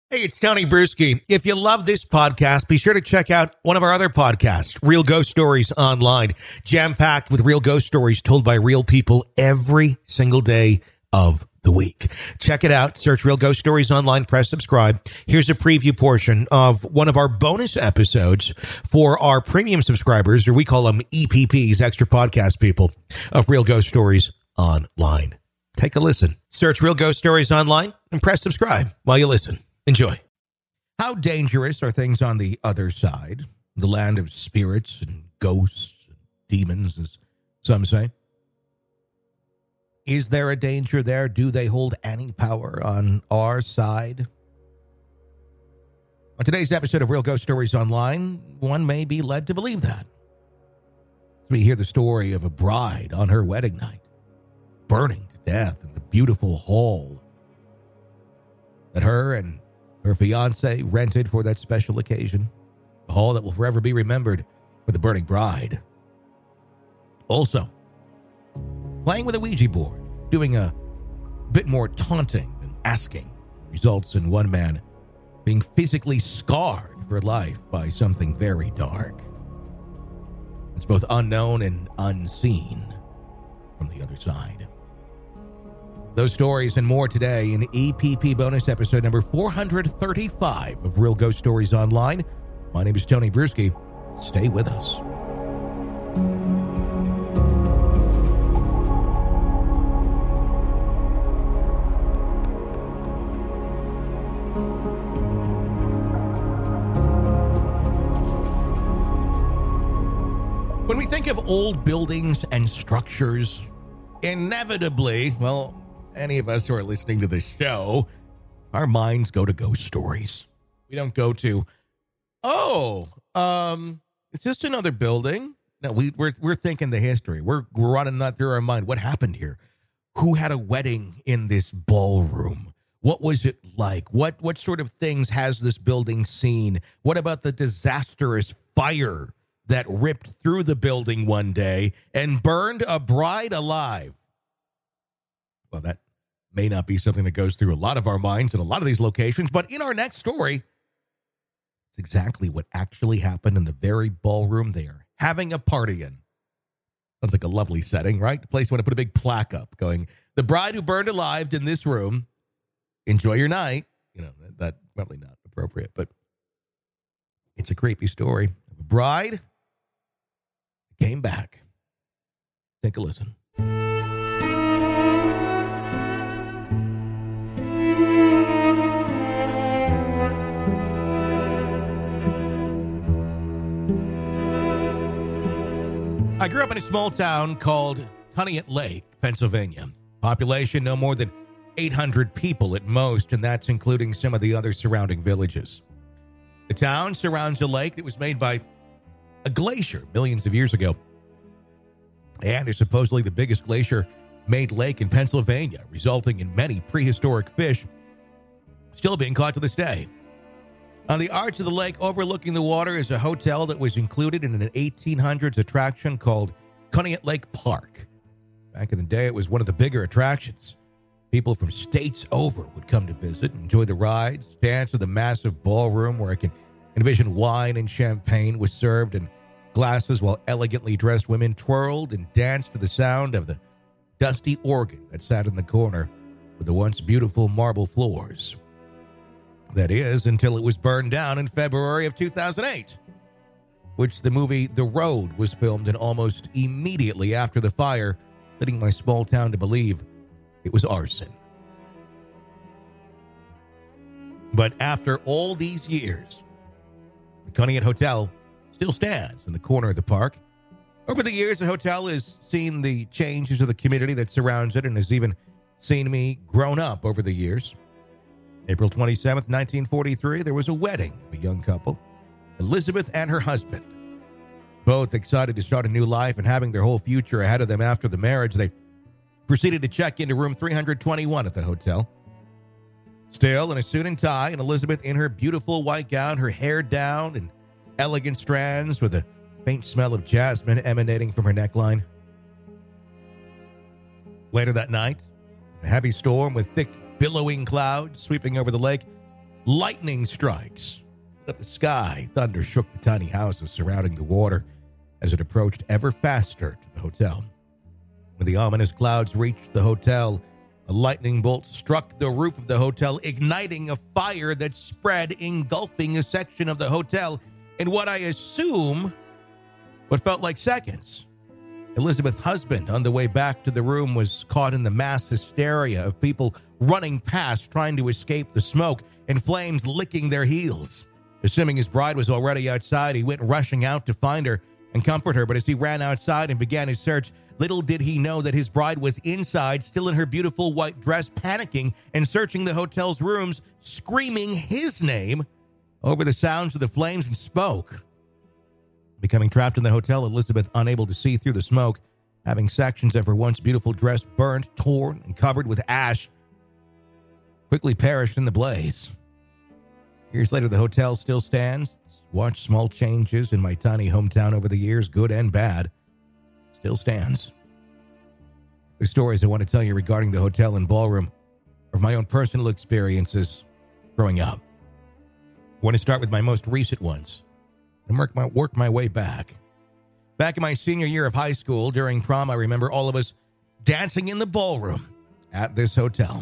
Hey, it's Tony Bruschi. If you love this podcast, be sure to check out one of our other podcasts, Real Ghost Stories Online, jam-packed with real ghost stories told by real people every single day of the week. Check it out. Search Real Ghost Stories Online. Press subscribe. Here's a preview portion of one of our bonus episodes for our premium subscribers, or we call them EPPs, extra podcast people, of Real Ghost Stories Online. Take a listen. Search Real Ghost Stories Online and press subscribe while you listen. Enjoy. How dangerous are things on the other side? The land of spirits and ghosts and demons, as some say. Is there a danger there? Do they hold any power on our side? On today's episode of Real Ghost Stories Online, one may be led to believe that. We hear the story of a bride on her wedding night, burning to death in the beautiful hall that her and her fiancé rented for that special occasion. A hall that will forever be remembered for the burning bride. Also, playing with a Ouija board, doing a bit more taunting than asking, results in one man being physically scarred for life by something very dark. It's both unknown and unseen from the other side. Those stories and more today in EPP bonus episode number 435 of Real Ghost Stories Online. My name is Tony Bruschi. Stay with us. When we think of old buildings and structures, inevitably, any of us who are listening to the show, our minds go to ghost stories. We don't go to, it's just another building. No, we're thinking the history. We're running that through our mind. What happened here? Who had a wedding in this ballroom? What was it like? What sort of things has this building seen? What about the disastrous fire that ripped through the building one day and burned a bride alive? Well, that may not be something that goes through a lot of our minds in a lot of these locations, but in our next story, it's exactly what actually happened in the very ballroom they are having a party in. Sounds like a lovely setting, right? The place you want to put a big plaque up going, the bride who burned alive in this room, enjoy your night. You know, that's probably not appropriate, but it's a creepy story. A bride came back. Take a listen. I grew up in a small town called Conneaut Lake, Pennsylvania. Population no more than 800 people at most, and that's including some of the other surrounding villages. The town surrounds a lake that was made by a glacier millions of years ago. And is supposedly the biggest glacier-made lake in Pennsylvania, resulting in many prehistoric fish still being caught to this day. On the arch of the lake overlooking the water is a hotel that was included in an 1800s attraction called Conneaut Lake Park. Back in the day, it was one of the bigger attractions. People from states over would come to visit, enjoy the rides, dance to the massive ballroom where I can envision wine and champagne was served in glasses while elegantly dressed women twirled and danced to the sound of the dusty organ that sat in the corner with the once beautiful marble floors. That is, until it was burned down in February of 2008, which the movie The Road was filmed in almost immediately after the fire, leading my small town to believe it was arson. But after all these years, the Conneaut Hotel still stands in the corner of the park. Over the years, the hotel has seen the changes of the community that surrounds it and has even seen me grown up over the years. April 27th, 1943, there was a wedding of a young couple, Elizabeth and her husband. Both excited to start a new life and having their whole future ahead of them after the marriage, they proceeded to check into room 321 at the hotel. Still in a suit and tie, and Elizabeth in her beautiful white gown, her hair down and elegant strands with a faint smell of jasmine emanating from her neckline. Later that night, a heavy storm with thick billowing clouds sweeping over the lake Lightning strikes lit up the sky. Thunder shook the tiny houses surrounding the water as it approached ever faster to the hotel. When the ominous clouds reached the hotel, a lightning bolt struck the roof of the hotel, igniting a fire that spread, engulfing a section of the hotel in what I assume what felt like seconds. Elizabeth's husband, on the way back to the room, was caught in the mass hysteria of people running past, trying to escape the smoke, and flames licking their heels. Assuming his bride was already outside, he went rushing out to find her and comfort her, but as he ran outside and began his search, little did he know that his bride was inside, still in her beautiful white dress, panicking and searching the hotel's rooms, screaming his name over the sounds of the flames and smoke. Becoming trapped in the hotel, Elizabeth, unable to see through the smoke, having sections of her once beautiful dress burnt, torn, and covered with ash, quickly perished in the blaze. Years later, the hotel still stands. Watched small changes in my tiny hometown over the years, good and bad. Still stands. The stories I want to tell you regarding the hotel and ballroom are my own personal experiences growing up. I want to start with my most recent ones and work my way back. Back in my senior year of high school, during prom, I remember all of us dancing in the ballroom at this hotel.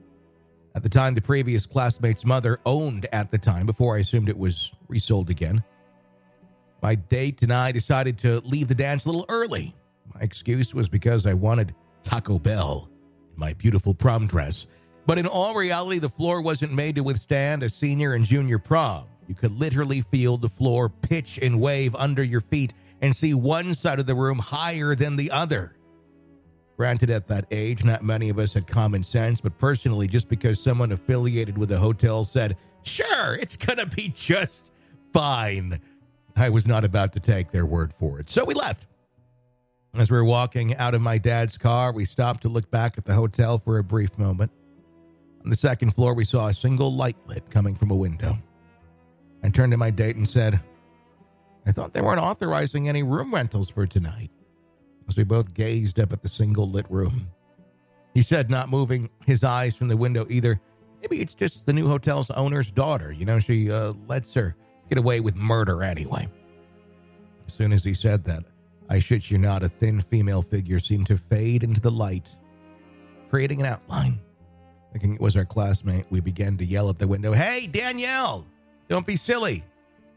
At the time, the previous classmate's mother owned at the time, before I assumed it was resold again. My date and I decided to leave the dance a little early. My excuse was because I wanted Taco Bell in my beautiful prom dress. But in all reality, the floor wasn't made to withstand a senior and junior prom. You could literally feel the floor pitch and wave under your feet and see one side of the room higher than the other. Granted, at that age, not many of us had common sense, but personally, just because someone affiliated with the hotel said, "Sure, it's gonna be just fine," I was not about to take their word for it. So we left. As we were walking out of my dad's car, we stopped to look back at the hotel for a brief moment. On the second floor, we saw a single light lit coming from a window. I turned to my date and said, "I thought they weren't authorizing any room rentals for tonight," as we both gazed up at the single lit room. He said, not moving his eyes from the window either, "Maybe it's just the new hotel's owner's daughter. You know, she lets her get away with murder anyway." As soon as he said that, I shit you not, a thin female figure seemed to fade into the light, creating an outline. Thinking it was our classmate, we began to yell at the window, "Hey, Danielle, don't be silly.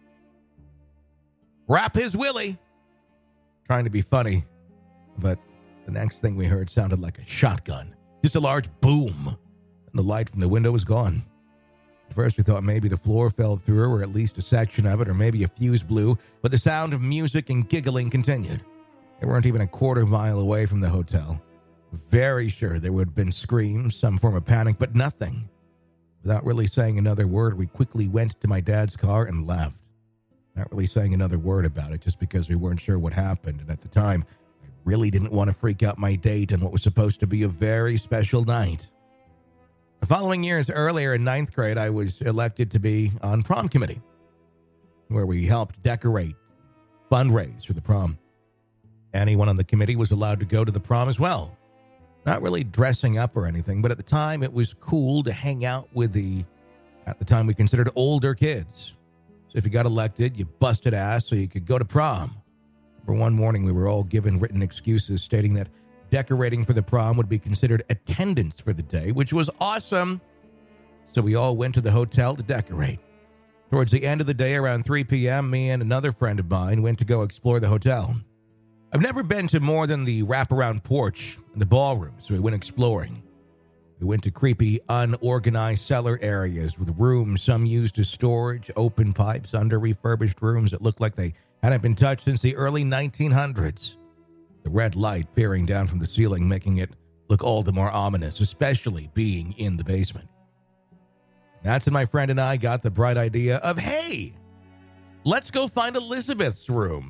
Wrap his willy." Trying to be funny, but the next thing we heard sounded like a shotgun. Just a large boom, and the light from the window was gone. At first, we thought maybe the floor fell through, or at least a section of it, or maybe a fuse blew, but the sound of music and giggling continued. They weren't even a quarter mile away from the hotel. Very sure there would have been screams, some form of panic, but nothing. Without really saying another word, we quickly went to my dad's car and left. Not really saying another word about it, just because we weren't sure what happened, and at the time, I really didn't want to freak out my date on what was supposed to be a very special night. The following years earlier, in 9th grade, I was elected to be on prom committee, where we helped decorate, fundraise for the prom. Anyone on the committee was allowed to go to the prom as well. Not really dressing up or anything, but at the time, it was cool to hang out with at the time we considered older kids. So if you got elected, you busted ass so you could go to prom. For one morning, we were all given written excuses stating that decorating for the prom would be considered attendance for the day, which was awesome. So we all went to the hotel to decorate. Towards the end of the day, around 3 p.m., me and another friend of mine went to go explore the hotel. I've never been to more than the wraparound porch and the ballroom, so we went exploring. We went to creepy, unorganized cellar areas with rooms some used as storage, open pipes, under-refurbished rooms that looked like they hadn't been touched since the early 1900s. The red light peering down from the ceiling, making it look all the more ominous, especially being in the basement. That's when my friend and I got the bright idea of, hey, let's go find Elizabeth's room.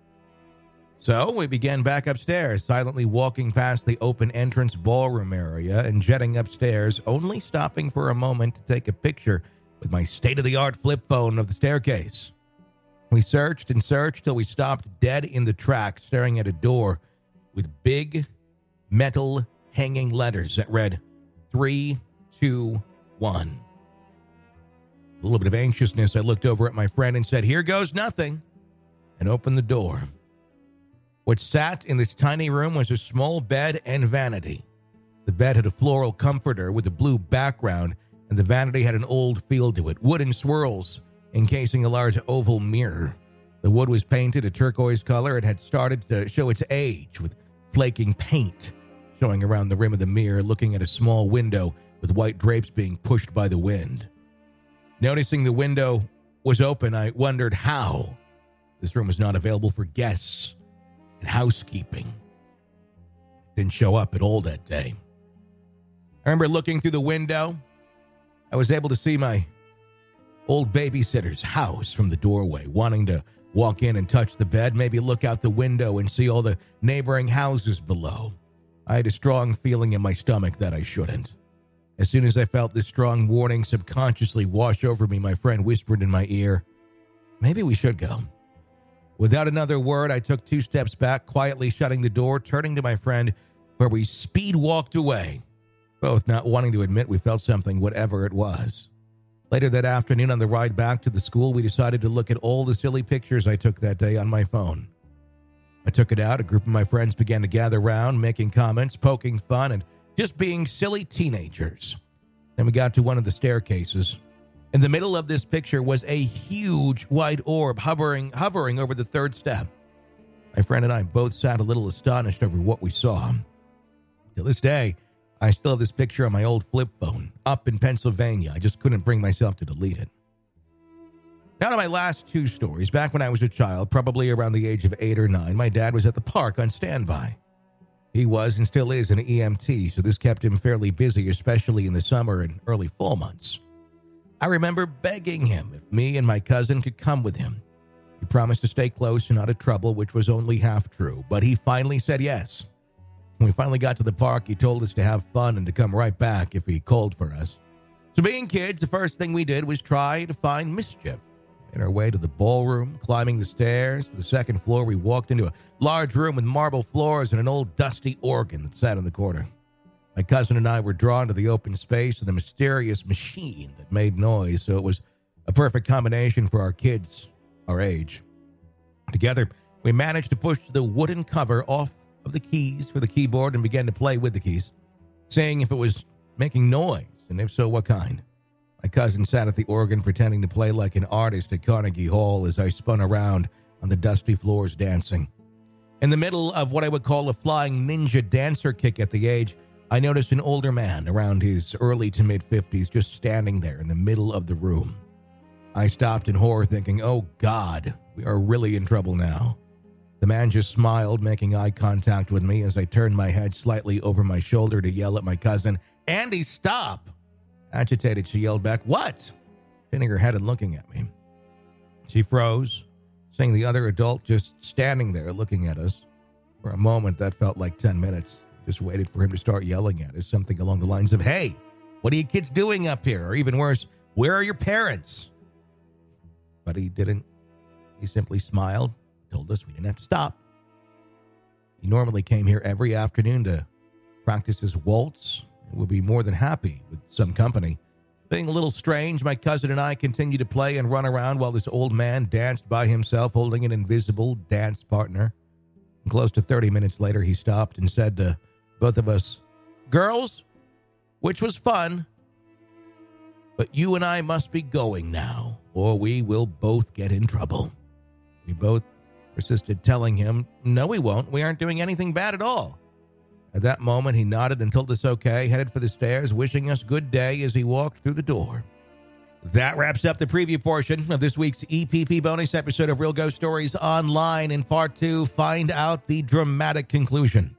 So we began back upstairs, silently walking past the open entrance ballroom area and jetting upstairs, only stopping for a moment to take a picture with my state-of-the-art flip phone of the staircase. We searched and searched till we stopped dead in the track, staring at a door with big metal hanging letters that read 3, 2, 1. A little bit of anxiousness, I looked over at my friend and said, "Here goes nothing," and opened the door. What sat in this tiny room was a small bed and vanity. The bed had a floral comforter with a blue background, and the vanity had an old feel to it, wooden swirls encasing a large oval mirror. The wood was painted a turquoise color and had started to show its age, with flaking paint showing around the rim of the mirror, looking at a small window with white drapes being pushed by the wind. Noticing the window was open, I wondered how this room was not available for guests and housekeeping. It didn't show up at all that day. I remember looking through the window. I was able to see my old babysitter's house from the doorway, wanting to walk in and touch the bed, maybe look out the window and see all the neighboring houses below. I had a strong feeling in my stomach that I shouldn't. As soon as I felt this strong warning subconsciously wash over me, my friend whispered in my ear, "Maybe we should go." Without another word, I took 2 steps back, quietly shutting the door, turning to my friend, where we speed walked away, both not wanting to admit we felt something, whatever it was. Later that afternoon, on the ride back to the school, we decided to look at all the silly pictures I took that day on my phone. I took it out. A group of my friends began to gather around, making comments, poking fun, and just being silly teenagers. Then we got to one of the staircases. In the middle of this picture was a huge white orb hovering over the 3rd step. My friend and I both sat a little astonished over what we saw. To this day, I still have this picture on my old flip phone, up in Pennsylvania. I just couldn't bring myself to delete it. Now to my last 2 stories. Back when I was a child, probably around the age of 8 or 9, my dad was at the park on standby. He was and still is an EMT, so this kept him fairly busy, especially in the summer and early fall months. I remember begging him if me and my cousin could come with him. He promised to stay close and out of trouble, which was only half true, but he finally said yes. When we finally got to the park, he told us to have fun and to come right back if he called for us. So being kids, the first thing we did was try to find mischief. Made our way to the ballroom, climbing the stairs to the 2nd floor. We walked into a large room with marble floors and an old dusty organ that sat in the corner. My cousin and I were drawn to the open space and the mysterious machine that made noise, so it was a perfect combination for our kids our age. Together, we managed to push the wooden cover off of the keys for the keyboard and began to play with the keys, seeing if it was making noise, and if so, what kind. My cousin sat at the organ pretending to play like an artist at Carnegie Hall as I spun around on the dusty floors dancing. In the middle of what I would call a flying ninja dancer kick at the age, I noticed an older man around his early to mid-50s just standing there in the middle of the room. I stopped in horror thinking, oh God, we are really in trouble now. The man just smiled, making eye contact with me as I turned my head slightly over my shoulder to yell at my cousin, "Andy, stop!" Agitated, she yelled back, "What?" Turning her head and looking at me. She froze, seeing the other adult just standing there looking at us. For a moment, that felt like 10 minutes. Just waited for him to start yelling at us, something along the lines of, "Hey, what are you kids doing up here?" Or even worse, "Where are your parents?" But he didn't. He simply smiled, told us we didn't have to stop. He normally came here every afternoon to practice his waltz and would be more than happy with some company. Being a little strange, my cousin and I continued to play and run around while this old man danced by himself, holding an invisible dance partner. And close to 30 minutes later, he stopped and said to both of us, "Girls, which was fun, but you and I must be going now, or we will both get in trouble." We both persisted, telling him, "No, we won't. We aren't doing anything bad at all." At that moment, he nodded and told us okay, headed for the stairs, wishing us good day as he walked through the door. That wraps up the preview portion of this week's EPP bonus episode of Real Ghost Stories Online. In part 2, find out the dramatic conclusion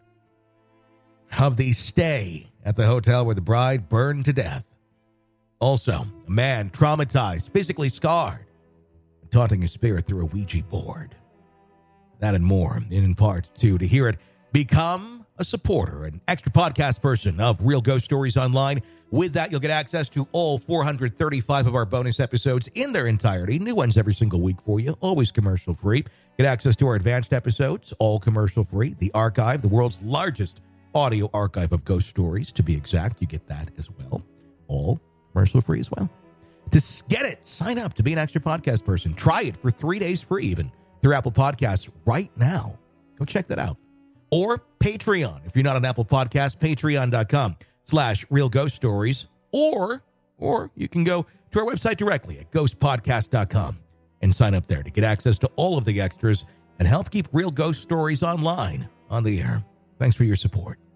of the stay at the hotel where the bride burned to death. Also, a man traumatized, physically scarred, taunting his spirit through a Ouija board. That and more in part 2. To hear it, become a supporter, an extra podcast person of Real Ghost Stories Online. With that, you'll get access to all 435 of our bonus episodes in their entirety. New ones every single week for you, always commercial-free. Get access to our advanced episodes, all commercial-free. The archive, the world's largest audio archive of ghost stories, to be exact. You get that as well. All commercial-free as well. To get it, sign up to be an extra podcast person. Try it for 3 days free even through Apple Podcasts right now. Go check that out. Or Patreon. If you're not on Apple Podcasts, patreon.com/Real Ghost Stories. Or you can go to our website directly at ghostpodcast.com and sign up there to get access to all of the extras and help keep Real Ghost Stories online on the air. Thanks for your support.